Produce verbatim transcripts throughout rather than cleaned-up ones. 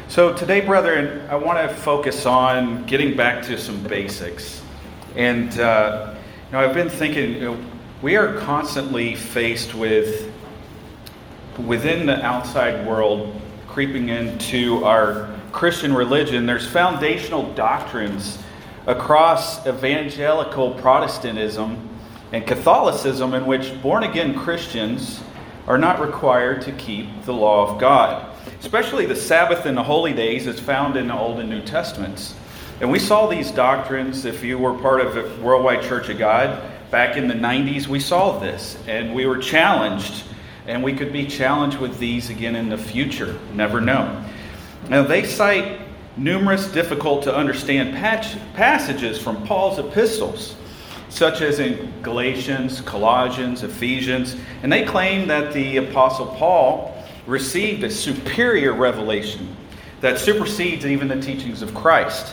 So today, brethren, I want to focus on getting back to some basics. And, uh, you know, I've been thinking, you know, we are constantly faced with, within the outside world, creeping into our Christian religion, there's foundational doctrines across evangelical Protestantism and Catholicism in which born-again Christians are not required to keep the law of God. Especially the Sabbath and the holy days is found in the Old and New Testaments. And we saw these doctrines, if you were part of the Worldwide Church of God, back in the nineties, we saw this. And we were challenged. And we could be challenged with these again in the future. Never know. Now, they cite numerous difficult to understand passages from Paul's epistles, such as in Galatians, Colossians, Ephesians. And they claim that the Apostle Paul received a superior revelation that supersedes even the teachings of Christ,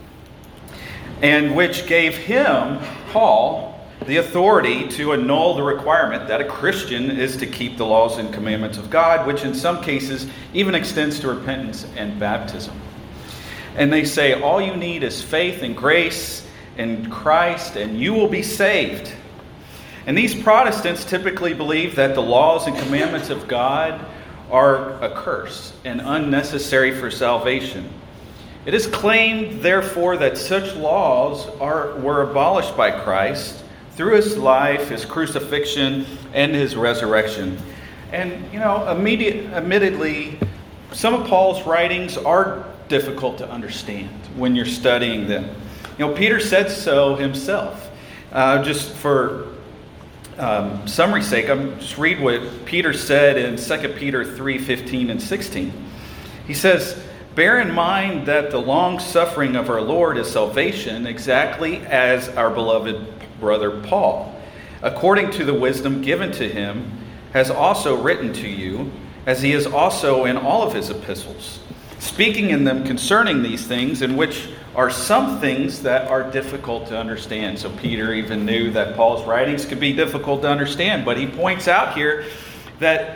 and which gave him, Paul, the authority to annul the requirement that a Christian is to keep the laws and commandments of God, which in some cases even extends to repentance and baptism. And they say all you need is faith and grace in Christ and you will be saved. And these Protestants typically believe that the laws and commandments of God are a curse and unnecessary for salvation. It is claimed, therefore, that such laws are were abolished by Christ through his life, his crucifixion, and his resurrection. And, you know, immediate, admittedly, some of Paul's writings are difficult to understand when you're studying them. You know, Peter said so himself. Uh, just for Um, summary sake, I'm just read what Peter said in Second Peter three fifteen and sixteen. He says, "Bear in mind that the long suffering of our Lord is salvation, exactly as our beloved brother Paul, according to the wisdom given to him, has also written to you, as he is also in all of his epistles, speaking in them concerning these things, in which are some things that are difficult to understand." So Peter even knew that Paul's writings could be difficult to understand. But he points out here that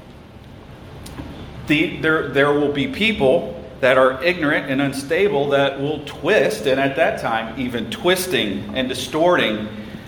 the, there, there will be people that are ignorant and unstable that will twist, and at that time even twisting and distorting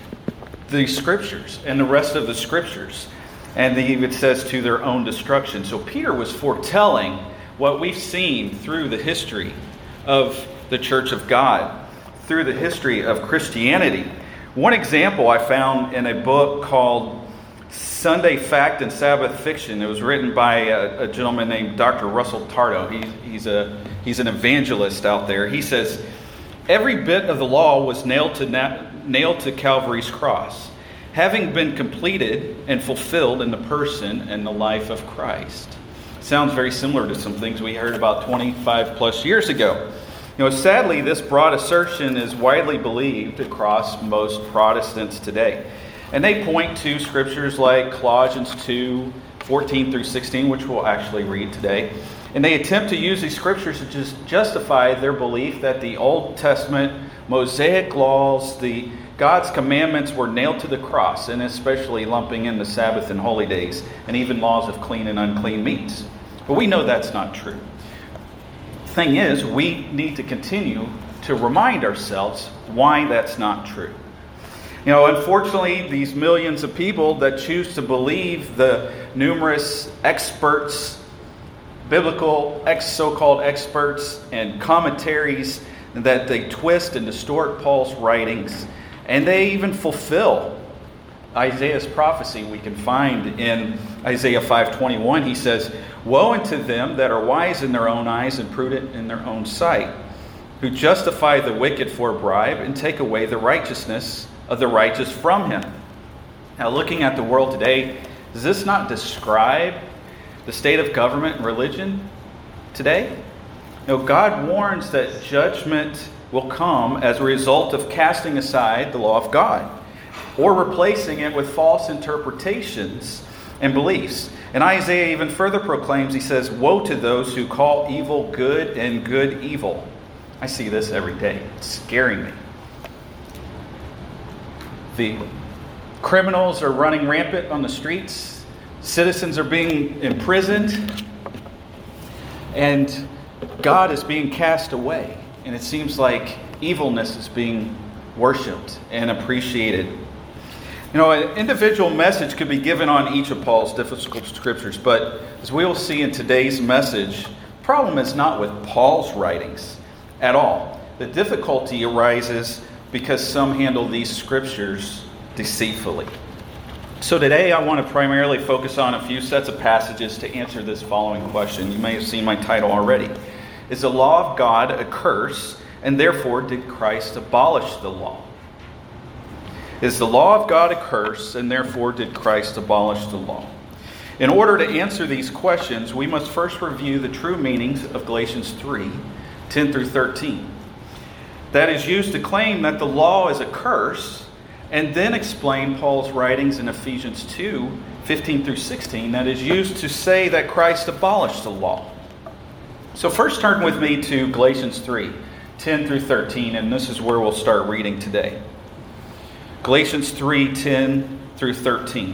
the Scriptures and the rest of the Scriptures. And he even says to their own destruction. So Peter was foretelling what we've seen through the history of the Church of God, through the history of Christianity. One example I found in a book called Sunday Fact and Sabbath Fiction. It was written by a, a gentleman named Doctor Russell Tardo. He, he's a he's an evangelist out there. He says, "Every bit of the law was nailed to na- nailed to Calvary's cross, having been completed and fulfilled in the person and the life of Christ." Sounds very similar to some things we heard about twenty-five plus years ago. You know, sadly, this broad assertion is widely believed across most Protestants today. And they point to scriptures like Colossians two, fourteen through sixteen, which we'll actually read today. And they attempt to use these scriptures to just justify their belief that the Old Testament Mosaic laws, the God's commandments were nailed to the cross, and especially lumping in the Sabbath and holy days, and even laws of clean and unclean meats. But we know that's not true. Thing is, we need to continue to remind ourselves why that's not true. You know, unfortunately, these millions of people that choose to believe the numerous experts, biblical ex so-called experts and commentaries that they twist and distort Paul's writings, and they even fulfill Isaiah's prophecy. We can find in Isaiah five twenty-one, he says, "Woe unto them that are wise in their own eyes and prudent in their own sight, who justify the wicked for a bribe and take away the righteousness of the righteous from him." Now, looking at the world today, does this not describe the state of government and religion today? You know, God warns that judgment will come as a result of casting aside the law of God, or replacing it with false interpretations and beliefs. And Isaiah even further proclaims, he says, "Woe to those who call evil good and good evil." I see this every day. It's scaring me. The criminals are running rampant on the streets. Citizens are being imprisoned. And God is being cast away, and it seems like evilness is being worshipped and appreciated. You know, an individual message could be given on each of Paul's difficult scriptures, but as we will see in today's message, the problem is not with Paul's writings at all. The difficulty arises because some handle these scriptures deceitfully. So today I want to primarily focus on a few sets of passages to answer this following question. You may have seen my title already. Is the law of God a curse, and therefore did Christ abolish the law? Is the law of God a curse, and therefore did Christ abolish the law? In order to answer these questions, we must first review the true meanings of Galatians three, ten through thirteen. That is used to claim that the law is a curse, and then explain Paul's writings in Ephesians two, fifteen through sixteen, that is used to say that Christ abolished the law. So first turn with me to Galatians three, ten through thirteen, and this is where we'll start reading today. Galatians three, ten through thirteen.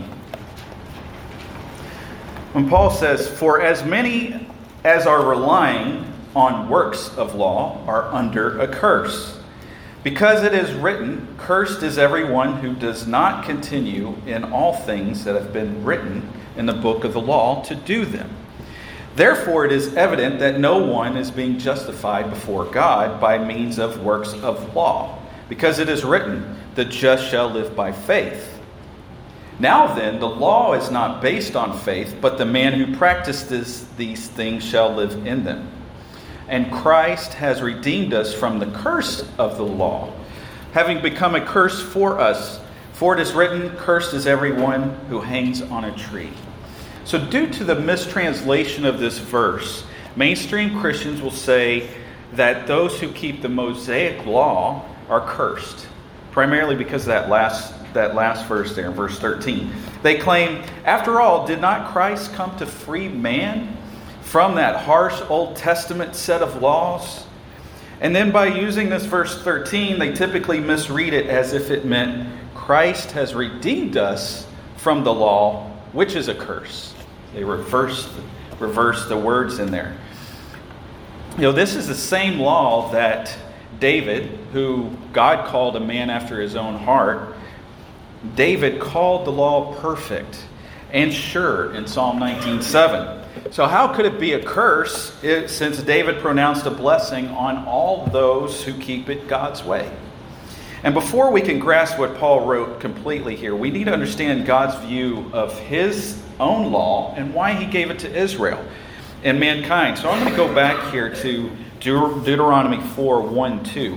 When Paul says, "For as many as are relying on works of law are under a curse. Because it is written, cursed is everyone who does not continue in all things that have been written in the book of the law to do them. Therefore it is evident that no one is being justified before God by means of works of law. Because it is written, the just shall live by faith. Now then, the law is not based on faith, but the man who practices these things shall live in them. And Christ has redeemed us from the curse of the law, having become a curse for us. For it is written, cursed is everyone who hangs on a tree." So due to the mistranslation of this verse, mainstream Christians will say that those who keep the Mosaic law are cursed, primarily because of that last, that last verse there in verse thirteen. They claim, after all, did not Christ come to free man from that harsh Old Testament set of laws? And then by using this verse thirteen, they typically misread it as if it meant Christ has redeemed us from the law, which is a curse. They reverse, reverse the words in there. You know, this is the same law that David, who God called a man after his own heart, David called the law perfect and sure in Psalm nineteen seven. So how could it be a curse if, since David pronounced a blessing on all those who keep it God's way? And before we can grasp what Paul wrote completely here, we need to understand God's view of his own law and why he gave it to Israel and mankind. So I'm going to go back here to Deut- Deuteronomy four, one, two.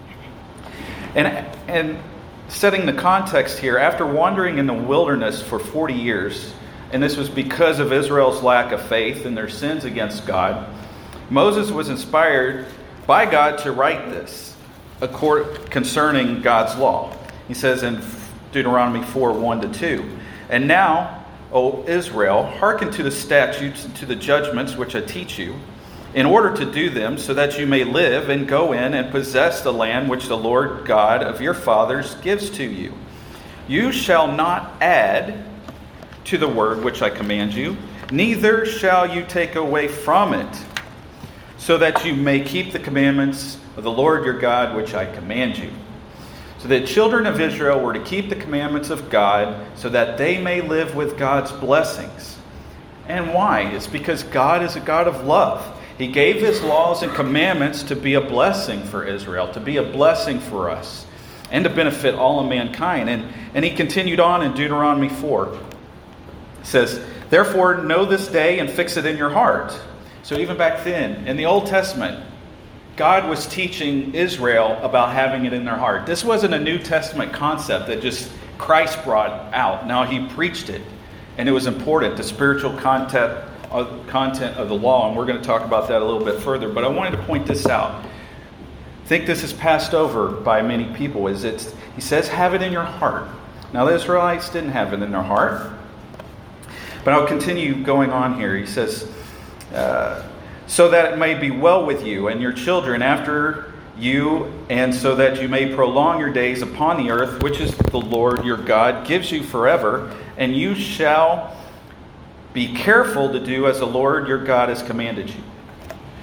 And, and setting the context here, after wandering in the wilderness for forty years, and this was because of Israel's lack of faith and their sins against God, Moses was inspired by God to write this concerning God's law. He says in Deuteronomy four, one to two, "And now, O Israel, hearken to the statutes and to the judgments which I teach you, in order to do them, so that you may live and go in and possess the land which the Lord God of your fathers gives to you. You shall not add to the word which I command you, neither shall you take away from it, so that you may keep the commandments of the Lord your God which I command you." So the children of Israel were to keep the commandments of God so that they may live with God's blessings. And why? It's because God is a God of love. He gave his laws and commandments to be a blessing for Israel, to be a blessing for us, and to benefit all of mankind. And, and he continued on in Deuteronomy four. It says, "Therefore know this day and fix it in your heart." So even back then, in the Old Testament, God was teaching Israel about having it in their heart. This wasn't a New Testament concept that just Christ brought out. Now he preached it, and it was important, the spiritual content of, content of the law, and we're going to talk about that a little bit further. But I wanted to point this out. I think this is passed over by many people. Is it's he says, have it in your heart. Now the Israelites didn't have it in their heart. But I'll continue going on here. He says, uh, "So that it may be well with you and your children after you, and so that you may prolong your days upon the earth, which is the Lord your God gives you forever, and you shall be careful to do as the Lord your God has commanded you."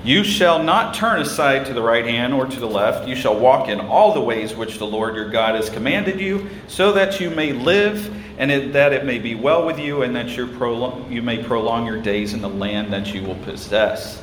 You shall not turn aside to the right hand or to the left. You shall walk in all the ways which the Lord your God has commanded you, so that you may live, and it, that it may be well with you, and that your prolong, you may prolong your days in the land that you will possess.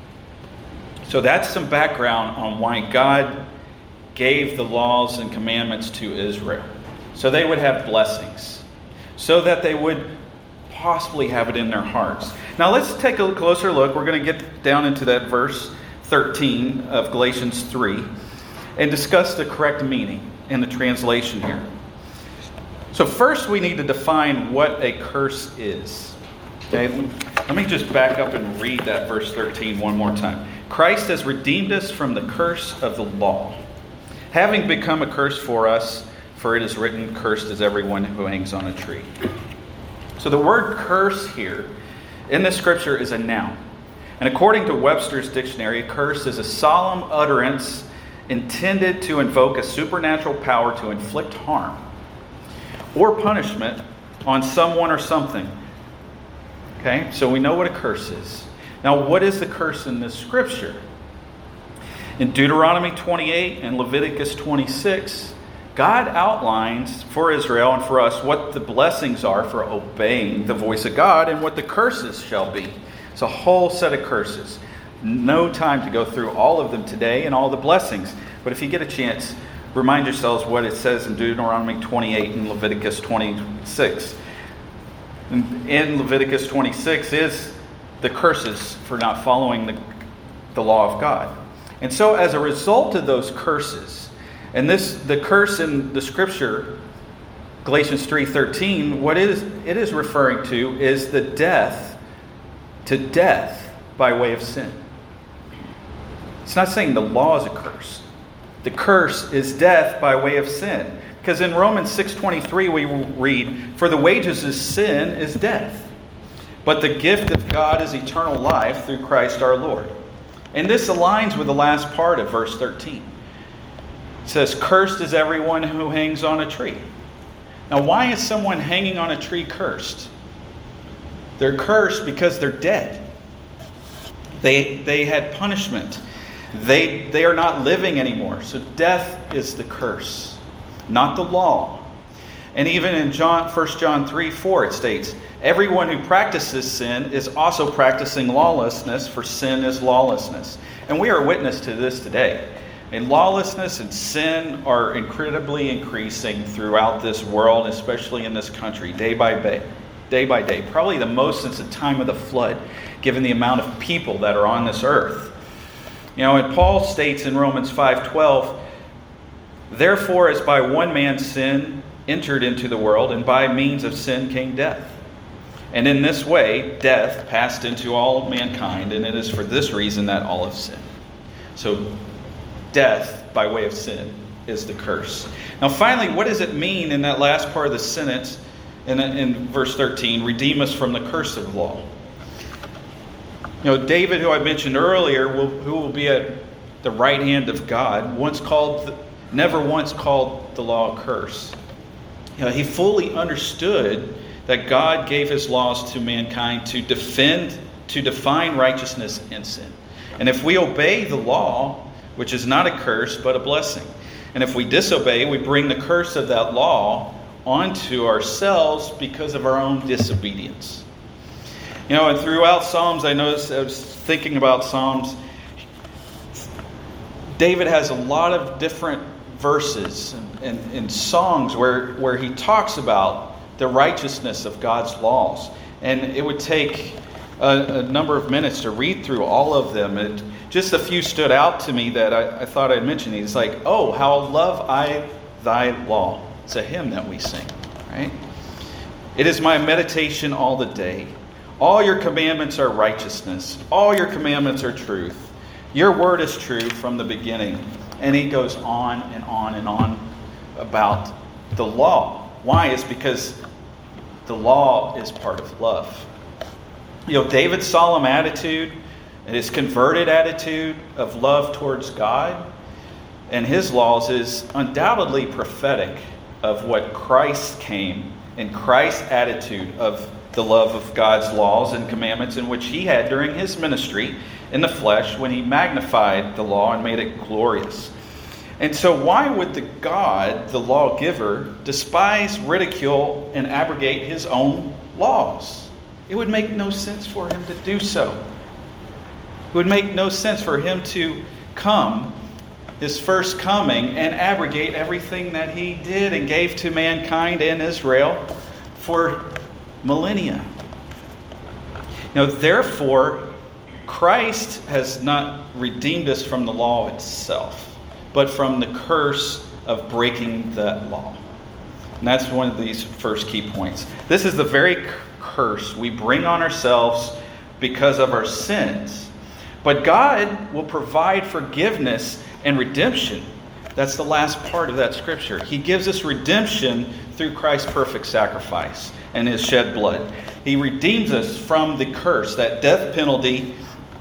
So that's some background on why God gave the laws and commandments to Israel. So they would have blessings, so that they would possibly have it in their hearts. Now let's take a closer look. We're going to get down into that verse thirteen of Galatians three and discuss the correct meaning in the translation here. So first we need to define what a curse is. Okay, let me just back up and read that verse thirteen one more time. Christ has redeemed us from the curse of the law, having become a curse for us, for it is written, cursed is everyone who hangs on a tree. So the word curse here in the scripture is a noun. And according to Webster's dictionary, a curse is a solemn utterance intended to invoke a supernatural power to inflict harm or punishment on someone or something. Okay, so we know what a curse is. Now, what is the curse in this scripture? In Deuteronomy twenty-eight and Leviticus twenty-six, God outlines for Israel and for us what the blessings are for obeying the voice of God and what the curses shall be. It's a whole set of curses. No time to go through all of them today and all the blessings. But if you get a chance, remind yourselves what it says in Deuteronomy twenty-eight and Leviticus twenty-six. In Leviticus twenty-six is the curses for not following the, the law of God. And so as a result of those curses, and this, the curse in the scripture, Galatians three thirteen, what it is, it is referring to is the death to death by way of sin. It's not saying the law is a curse. The curse is death by way of sin. Because in Romans six twenty-three we read, for the wages of sin is death, but the gift of God is eternal life through Christ our Lord. And this aligns with the last part of verse thirteen. It says, cursed is everyone who hangs on a tree. Now, why is someone hanging on a tree cursed? They're cursed because they're dead. They, they had punishment. They, they are not living anymore. So death is the curse, not the law. And even in John, First John three four, it states, everyone who practices sin is also practicing lawlessness, for sin is lawlessness. And we are witness to this today. And lawlessness and sin are incredibly increasing throughout this world, especially in this country, day by day. Day by day. Probably the most since the time of the flood, given the amount of people that are on this earth. You know, and Paul states in Romans five twelve, therefore as by one man's sin entered into the world, and by means of sin came death. And in this way, death passed into all of mankind, and it is for this reason that all have sinned. So, death by way of sin is the curse. Now, finally, what does it mean in that last part of the sentence in, in verse thirteen? Redeem us from the curse of law. You know, David, who I mentioned earlier, will, who will be at the right hand of God, once called, never once called the law a curse. You know, he fully understood that God gave his laws to mankind to defend, to define righteousness and sin. And if we obey the law, which is not a curse, but a blessing. And if we disobey, we bring the curse of that law onto ourselves because of our own disobedience. You know, and throughout Psalms, I noticed, I was thinking about Psalms, David has a lot of different verses and, and, and songs where, where he talks about the righteousness of God's laws. And it would take a, a number of minutes to read through all of them. And just a few stood out to me that I, I thought I'd mention. He's like, oh, how love I thy law. It's a hymn that we sing, right? It is my meditation all the day. All your commandments are righteousness. All your commandments are truth. Your word is true from the beginning. And he goes on and on and on about the law. Why? It's because the law is part of love. You know, David's solemn attitude and his converted attitude of love towards God and his laws is undoubtedly prophetic of what Christ came and Christ's attitude of the love of God's laws and commandments in which he had during his ministry in the flesh when he magnified the law and made it glorious. And so why would the God, the lawgiver, despise, ridicule, and abrogate his own laws? It would make no sense for him to do so. It would make no sense for him to come, his first coming, and abrogate everything that he did and gave to mankind and Israel for millennia. Now, therefore, Christ has not redeemed us from the law itself, but from the curse of breaking that law. And that's one of these first key points. This is the very curse we bring on ourselves because of our sins. But God will provide forgiveness and redemption. That's the last part of that scripture. He gives us redemption through Christ's perfect sacrifice and his shed blood. He redeems us from the curse, that death penalty.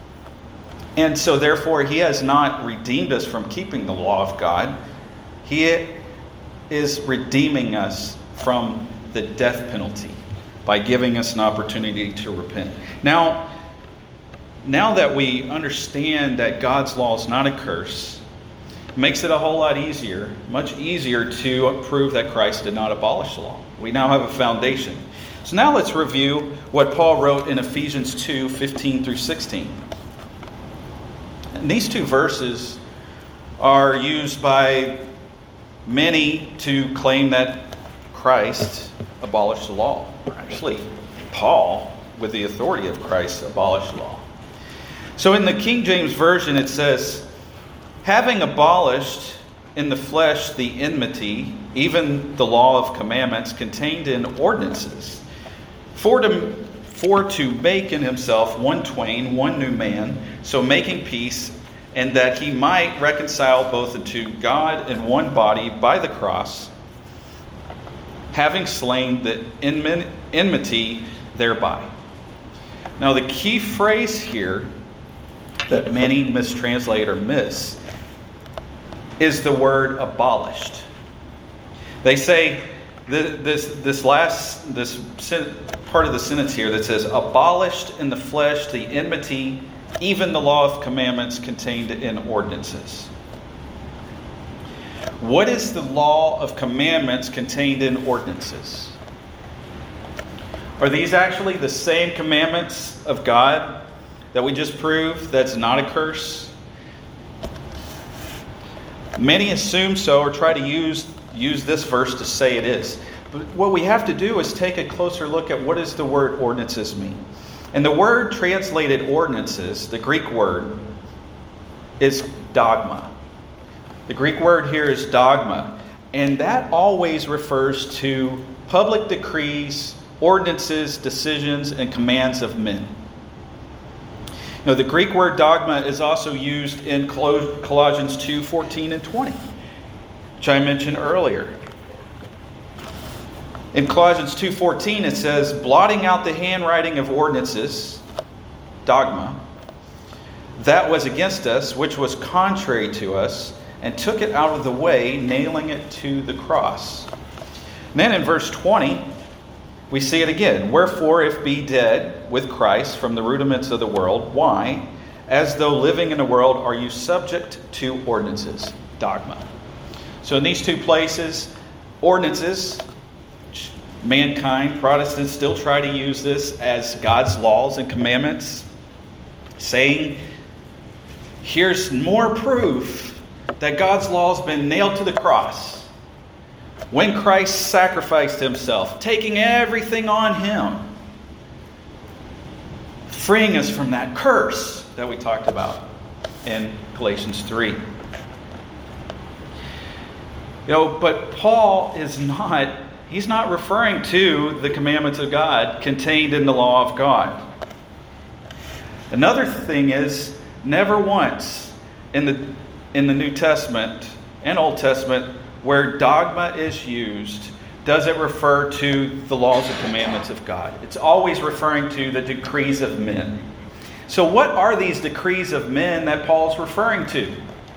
And so therefore, he has not redeemed us from keeping the law of God. He is redeeming us from the death penalty by giving us an opportunity to repent. Now, now that we understand that God's law is not a curse, it makes it a whole lot easier, much easier to prove that Christ did not abolish the law. We now have a foundation. So now let's review what Paul wrote in Ephesians two, fifteen through sixteen. And these two verses are used by many to claim that Christ abolished the law. Actually, Paul, with the authority of Christ, abolished the law. So in the King James Version it says, having abolished in the flesh the enmity, even the law of commandments contained in ordinances, for to, for to make in himself one twain, one new man, so making peace, and that he might reconcile both unto God in one body by the cross, having slain the enmity thereby. Now the key phrase here that many mistranslate or miss is the word abolished. They say this this last this part of the sentence here that says abolished in the flesh the enmity, even the law of commandments contained in ordinances. What is the law of commandments contained in ordinances? Are these actually the same commandments of God that we just proved that's not a curse? Many assume so or try to use, use this verse to say it is. But what we have to do is take a closer look at what does the word ordinances mean. And the word translated ordinances, the Greek word, is dogma. The Greek word here is dogma. And that always refers to public decrees, ordinances, decisions, and commands of men. Now, the Greek word dogma is also used in Colossians two, fourteen and twenty, which I mentioned earlier. In Colossians two fourteen, it says, blotting out the handwriting of ordinances, dogma, that was against us, which was contrary to us, and took it out of the way, nailing it to the cross. And then in verse twenty, we see it again. Wherefore, if be dead with Christ from the rudiments of the world, why, as though living in the world, are you subject to ordinances? Dogma. So in these two places, ordinances, mankind, Protestants still try to use this as God's laws and commandments, saying, here's more proof that God's law has been nailed to the cross. When Christ sacrificed himself, taking everything on him, freeing us from that curse that we talked about in Galatians three. You know, but Paul is not, he's not referring to the commandments of God contained in the law of God. Another thing is, never once in the in the New Testament and Old Testament where dogma is used, does it refer to the laws and commandments of God. It's always referring to the decrees of men. So what are these decrees of men that Paul's referring to?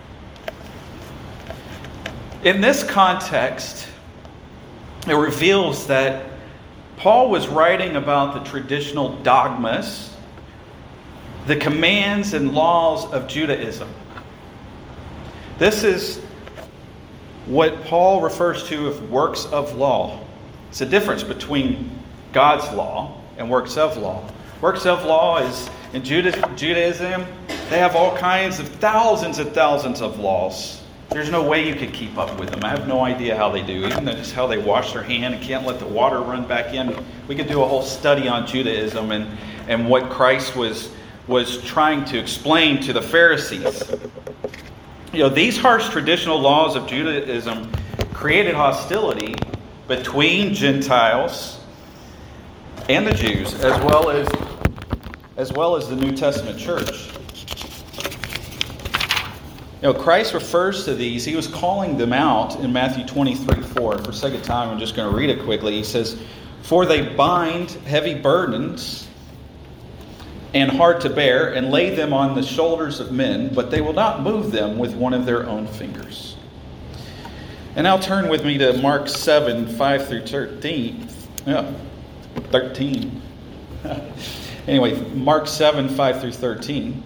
In this context, it reveals that Paul was writing about the traditional dogmas the commands and laws of Judaism. This is what Paul refers to as works of law. It's a difference between God's law and works of law. Works of law is, in Judaism, they have all kinds of thousands and thousands of laws. There's no way you could keep up with them. I have no idea how they do. Even just how they wash their hand and can't let the water run back in. We could do a whole study on Judaism and, and what Christ was, was trying to explain to the Pharisees. You know, these harsh traditional laws of Judaism created hostility between Gentiles and the Jews, as well as as well as the New Testament church. You know, Christ refers to these. He was calling them out in Matthew twenty-three four. For sake of time, I'm just going to read it quickly. He says, "For they bind heavy burdens and hard to bear, and lay them on the shoulders of men, but they will not move them with one of their own fingers." And now turn with me to Mark seven, five through thirteen. Yeah, thirteen. Anyway, Mark seven, five through thirteen.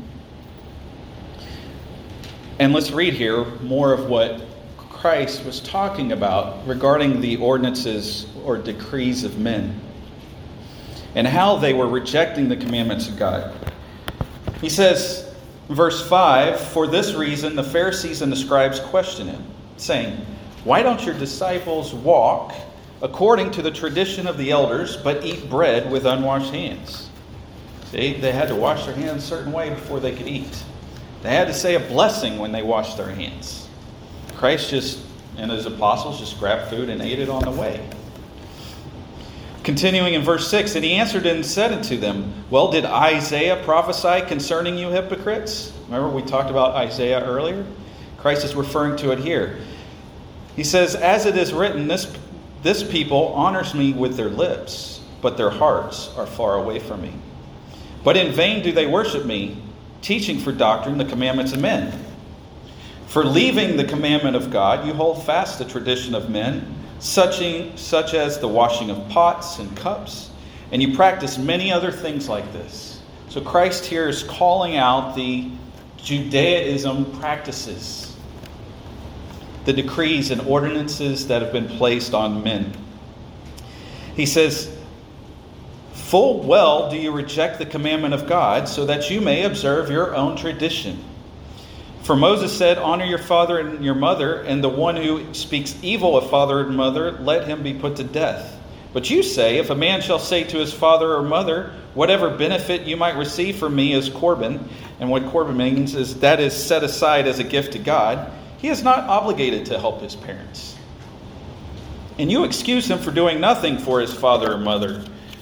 And let's read here more of what Christ was talking about regarding the ordinances or decrees of men, and how they were rejecting the commandments of God. He says, verse five, "For this reason the Pharisees and the scribes question him, saying, 'Why don't your disciples walk according to the tradition of the elders, but eat bread with unwashed hands?'" See, they had to wash their hands a certain way before they could eat. They had to say a blessing when they washed their hands. Christ just, and his apostles just grabbed food and ate it on the way. Continuing in verse six, "And he answered and said unto them, Well, did Isaiah prophesy concerning you hypocrites?" Remember we talked about Isaiah earlier? Christ is referring to it here. He says, "As it is written, this, this people honors me with their lips, but their hearts are far away from me. But in vain do they worship me, teaching for doctrine the commandments of men. For leaving the commandment of God, you hold fast the tradition of men, such, such as the washing of pots and cups, and you practice many other things like this." So Christ here is calling out the Judaism practices, the decrees and ordinances that have been placed on men. He says, "Full well do you reject the commandment of God, so that you may observe your own tradition. For Moses said, 'Honor your father and your mother,' and the one who speaks evil of father and mother, let him be put to death. But you say, 'If a man shall say to his father or mother, whatever benefit you might receive from me is Corban,'" and what Corban means is that is set aside as a gift to God, "he is not obligated to help his parents. And you excuse him for doing nothing for his father or mother."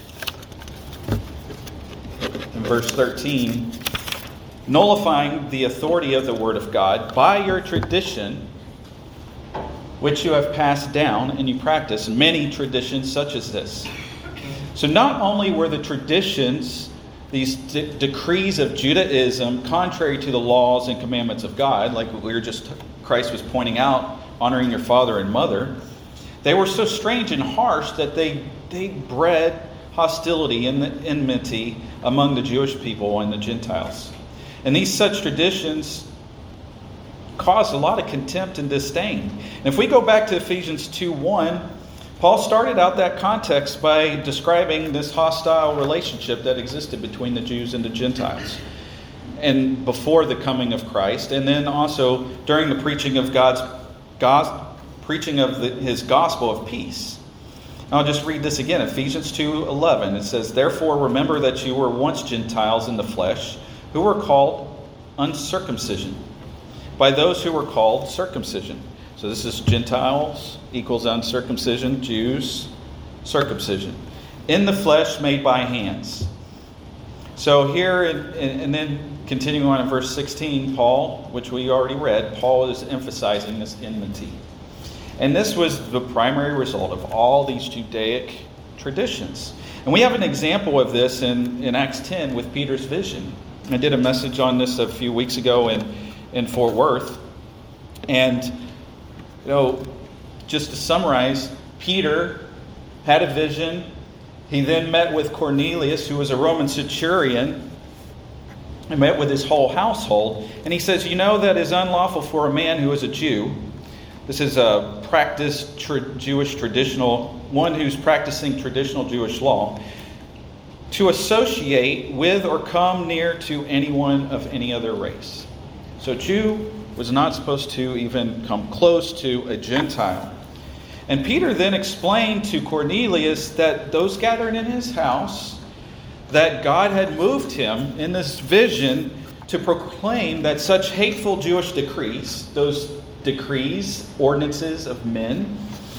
In verse thirteen, "Nullifying the authority of the word of God by your tradition, which you have passed down, and you practice many traditions such as this." So not only were the traditions, these de- decrees of Judaism, contrary to the laws and commandments of God, like we were just, Christ was pointing out, honoring your father and mother, they were so strange and harsh that they, they bred hostility and enmity among the Jewish people and the Gentiles. And these such traditions caused a lot of contempt and disdain. And if we go back to Ephesians two one, Paul started out that context by describing this hostile relationship that existed between the Jews and the Gentiles, and before the coming of Christ, and then also during the preaching of God's God's preaching of the, his gospel of peace. I'll just read this again. Ephesians two eleven. It says, "Therefore remember that you were once Gentiles in the flesh, who were called uncircumcision, by those who were called circumcision." So this is Gentiles equals uncircumcision, Jews, circumcision. "In the flesh made by hands." So here, and, and then continuing on in verse sixteen, Paul, which we already read, Paul is emphasizing this enmity. And this was the primary result of all these Judaic traditions. And we have an example of this in, in Acts ten with Peter's vision. I did a message on this a few weeks ago in, in Fort Worth. And, you know, just to summarize, Peter had a vision. He then met with Cornelius, who was a Roman centurion. and met with his whole household. And he says, you know that it is unlawful for a man who is a Jew, this is a practiced tra- Jewish traditional, one who's practicing traditional Jewish law, to associate with or come near to anyone of any other race. So Jew was not supposed to even come close to a Gentile. And Peter then explained to Cornelius that those gathered in his house, that God had moved him in this vision to proclaim that such hateful Jewish decrees, those decrees, ordinances of men,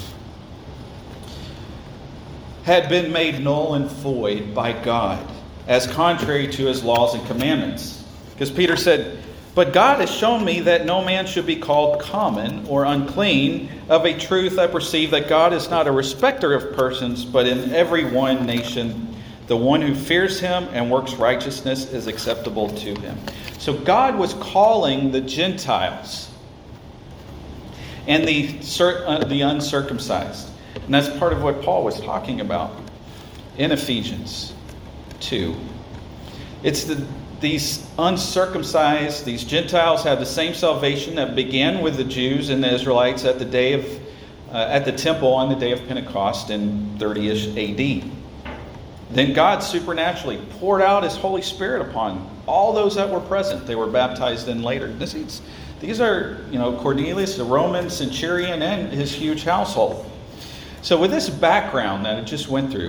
had been made null and void by God as contrary to his laws and commandments. Because Peter said, but God has shown me that no man should be called common or unclean. Of a truth I perceive that God is not a respecter of persons, but in every one nation the one who fears him and works righteousness is acceptable to him. So God was calling the Gentiles and the, uh, the uncircumcised. And that's part of what Paul was talking about in Ephesians two. It's the these uncircumcised, these Gentiles have the same salvation that began with the Jews and the Israelites at the day of uh, at the temple on the day of Pentecost in thirty-ish A D. Then God supernaturally poured out his Holy Spirit upon all those that were present. They were baptized in later. This is, these are, you know, Cornelius, the Roman centurion, and his huge household. So with this background that it just went through,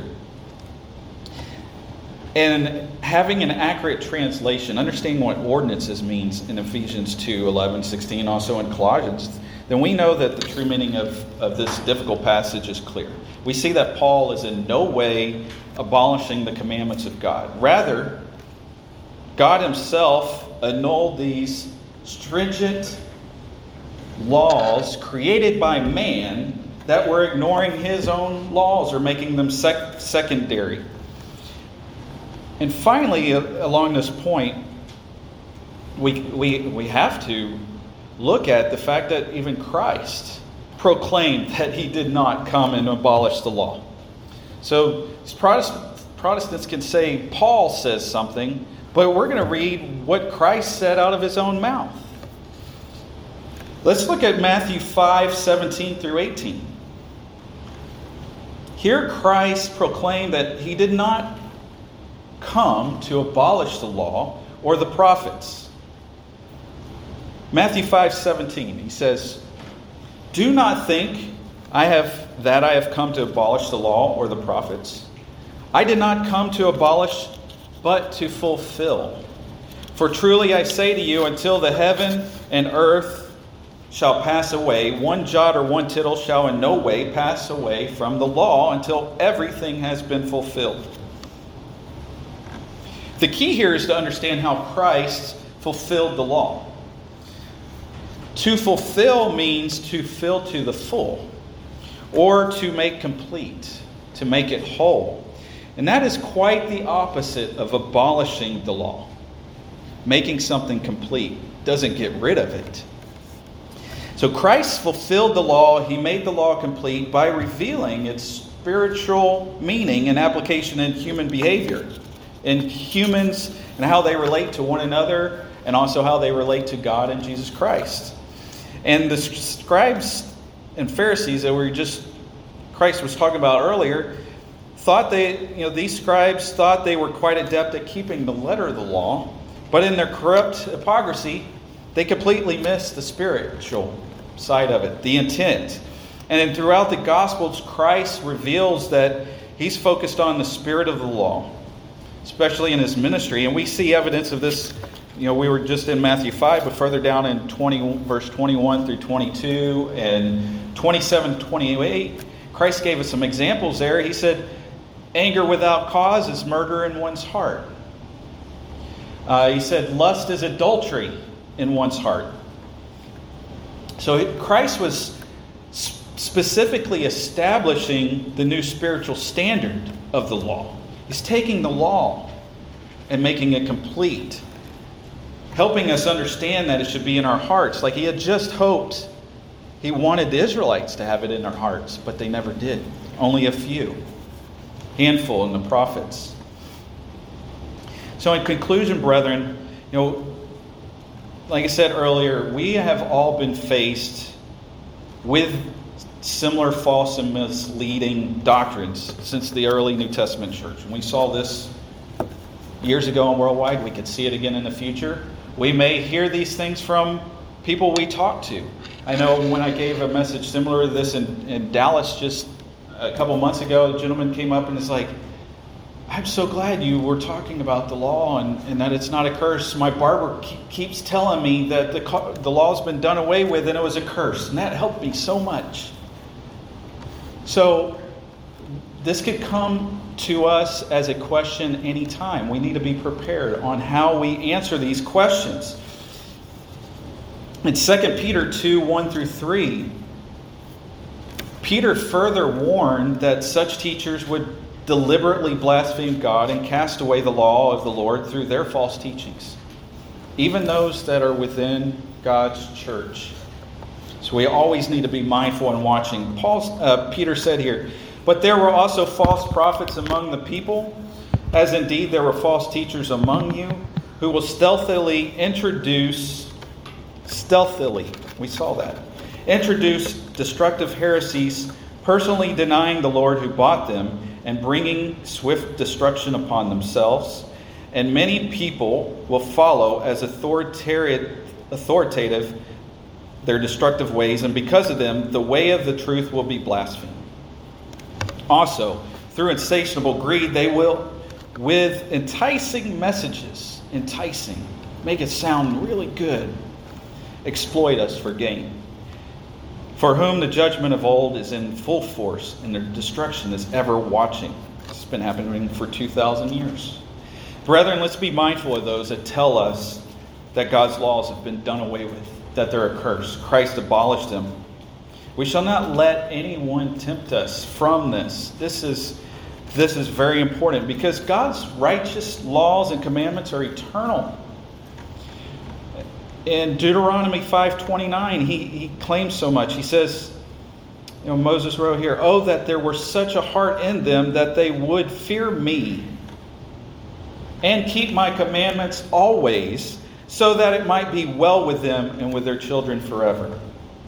and having an accurate translation, understanding what ordinances means in Ephesians two, eleven, sixteen, also in Colossians, then we know that the true meaning of, of this difficult passage is clear. We see that Paul is in no way abolishing the commandments of God. Rather, God himself annulled these stringent laws created by man that were ignoring his own laws or making them sec- secondary. And finally, along this point, we, we, we have to look at the fact that even Christ proclaimed that he did not come and abolish the law. So Protestants, Protestants can say Paul says something, but we're going to read what Christ said out of his own mouth. Let's look at Matthew five, seventeen through eighteen. Here Christ proclaimed that he did not come to abolish the law or the prophets. Matthew five, seventeen, he says, "Do not think I have that I have come to abolish the law or the prophets. I did not come to abolish, but to fulfill. For truly I say to you, until the heaven and earth shall pass away, one jot or one tittle shall in no way pass away from the law until everything has been fulfilled." The key here is to understand how Christ fulfilled the law. To fulfill means to fill to the full, or to make complete, to make it whole. And that is quite the opposite of abolishing the law. Making something complete doesn't get rid of it. So Christ fulfilled the law. He made the law complete by revealing its spiritual meaning and application in human behavior, in humans and how they relate to one another, and also how they relate to God and Jesus Christ. And the scribes and Pharisees that we just Christ was talking about earlier thought they, you know, these scribes thought they were quite adept at keeping the letter of the law, but in their corrupt hypocrisy, they completely missed the spiritual side of it, the intent. And then throughout the Gospels, Christ reveals that he's focused on the spirit of the law, especially in his ministry. And we see evidence of this. You know, we were just in Matthew five, but further down in twenty, verse twenty-one through twenty-two and twenty-seven, twenty-eight, Christ gave us some examples there. He said, anger without cause is murder in one's heart. Uh, he said, lust is adultery in one's heart. So Christ was specifically establishing the new spiritual standard of the law. He's taking the law and making it complete, helping us understand that it should be in our hearts. Like he had just hoped, he wanted the Israelites to have it in their hearts, but they never did. Only a few, handful in the prophets. So in conclusion, brethren, You know, like I said earlier, we have all been faced with similar false and misleading doctrines since the early New Testament church. And we saw this years ago in Worldwide. We could see it again in the future. We may hear these things from people we talk to. I know when I gave a message similar to this in, in Dallas just a couple months ago, a gentleman came up and is like, I'm so glad you were talking about the law and, and that it's not a curse. My barber keep, keeps telling me that the, the law's been done away with and it was a curse. And that helped me so much. So this could come to us as a question anytime. We need to be prepared on how we answer these questions. In Second Peter two, one through three, Peter further warned that such teachers would deliberately blaspheme God and cast away the law of the Lord through their false teachings, even those that are within God's church. So we always need to be mindful and watching. Paul, uh, Peter said here, but there were also false prophets among the people, as indeed there were false teachers among you, who will stealthily introduce, stealthily, we saw that, introduce destructive heresies, personally denying the Lord who bought them, and bringing swift destruction upon themselves. And many people will follow as authoritative, authoritative their destructive ways, and because of them, the way of the truth will be blasphemed. Also, through insatiable greed, they will, with enticing messages, enticing, make it sound really good, exploit us for gain. For whom the judgment of old is in full force, and their destruction is ever watching. It's been happening for two thousand years. Brethren, let's be mindful of those that tell us that God's laws have been done away with, that they're a curse. Christ abolished them. We shall not let anyone tempt us from this. This is, this is very important because God's righteous laws and commandments are eternal. In Deuteronomy five twenty-nine, he, he claims so much. He says, you know, Moses wrote here, oh, that there were such a heart in them that they would fear me and keep my commandments always, so that it might be well with them and with their children forever.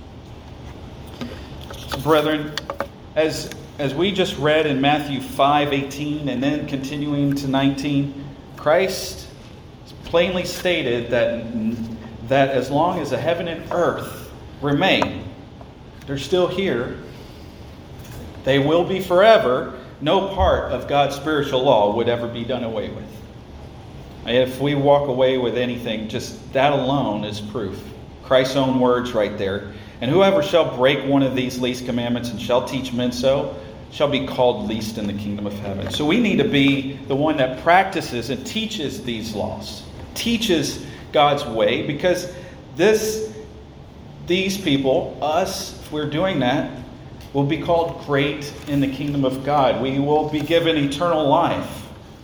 Brethren, as, as we just read in Matthew five eighteen and then continuing to nineteen, Christ plainly stated that that as long as the heaven and earth remain, they're still here, they will be forever, no part of God's spiritual law would ever be done away with. If we walk away with anything, just that alone is proof. Christ's own words right there. And whoever shall break one of these least commandments and shall teach men so, shall be called least in the kingdom of heaven. So we need to be the one that practices and teaches these laws, teaches God's way, because this, these people, us, if we're doing that, will be called great in the kingdom of God. We will be given eternal life.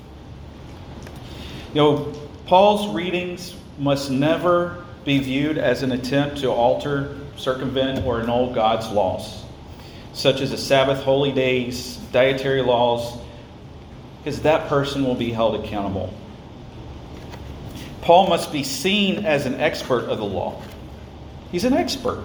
You know, Paul's readings must never be viewed as an attempt to alter, circumvent, or annul God's laws, such as the Sabbath, holy days, dietary laws, because that person will be held accountable. Paul must be seen as an expert of the law. He's an expert.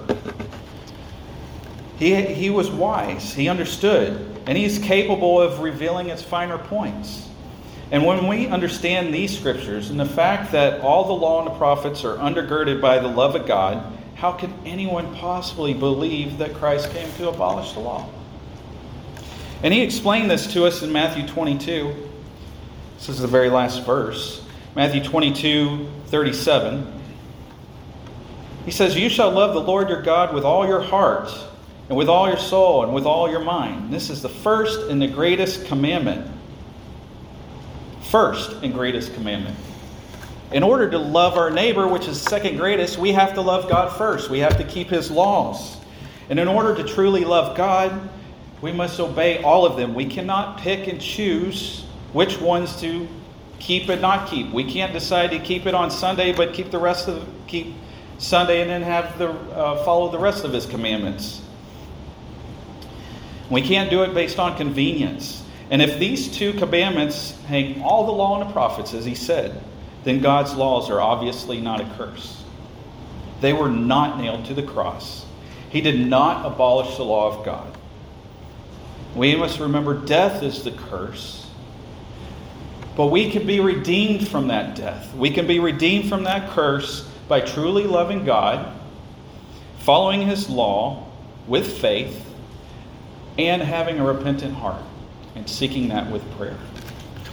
He, he was wise. He understood. And he's capable of revealing its finer points. And when we understand these scriptures and the fact that all the law and the prophets are undergirded by the love of God, how can anyone possibly believe that Christ came to abolish the law? And he explained this to us in Matthew twenty-two. This is the very last verse. Matthew twenty-two, thirty-seven. He says, you shall love the Lord your God with all your heart, and with all your soul, and with all your mind. This is the first and the greatest commandment. First and greatest commandment. In order to love our neighbor, which is second greatest, we have to love God first. We have to keep His laws. And in order to truly love God, we must obey all of them. We cannot pick and choose which ones to keep and not keep. We can't decide to keep it on Sunday, but keep the rest of keep Sunday and then have the uh, follow the rest of His commandments. We can't do it based on convenience. And if these two commandments hang all the law and the prophets, as he said, then God's laws are obviously not a curse. They were not nailed to the cross. He did not abolish the law of God. We must remember death is the curse. But we can be redeemed from that death. We can be redeemed from that curse by truly loving God, following His law with faith, and having a repentant heart and seeking that with prayer.